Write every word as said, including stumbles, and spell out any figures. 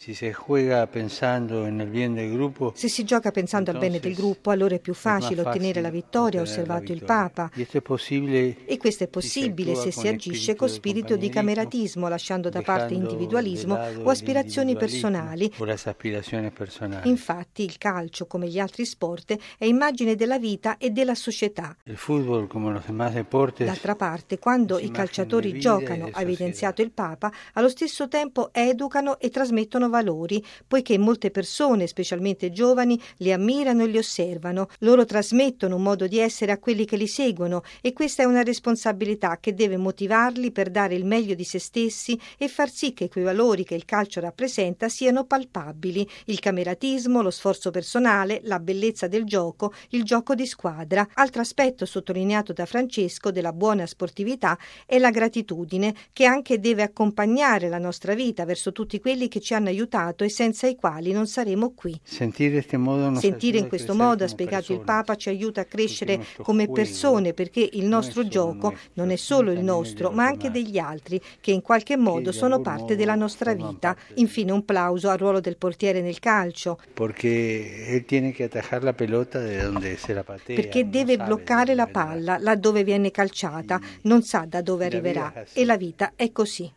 Si se juega pensando nel bien del gruppo, Se si gioca pensando al bene del gruppo, allora è più facile ottenere la vittoria, ha osservato il Papa. E questo è possibile se si agisce con spirito di cameratismo, lasciando da parte individualismo o aspirazioni personali. Infatti il calcio, come gli altri sport, è immagine della vita e della società. D'altra parte, quando i calciatori giocano, ha evidenziato il Papa, allo stesso tempo educano e trasmettono valori, poiché molte persone, specialmente giovani, li ammirano e li osservano. Loro trasmettono un modo di essere a quelli che li seguono e questa è una responsabilità che deve motivarli per dare il meglio di se stessi e far sì che quei valori che il calcio rappresenta siano palpabili: il cameratismo, lo sforzo personale, la bellezza del gioco, il gioco di squadra. Altro aspetto sottolineato da Francesco della buona sportività è la gratitudine, che anche deve accompagnare la nostra vita verso tutti quelli che ci hanno aiutato e senza i quali non saremo qui. Sentire in questo modo, ha spiegato il Papa, ci aiuta a crescere come persone, perché il nostro gioco non è solo il nostro, ma anche degli altri, che in qualche modo sono parte della nostra vita. Infine un plauso al ruolo del portiere nel calcio, perché deve bloccare la palla laddove viene calciata, non sa da dove arriverà, e la vita è così.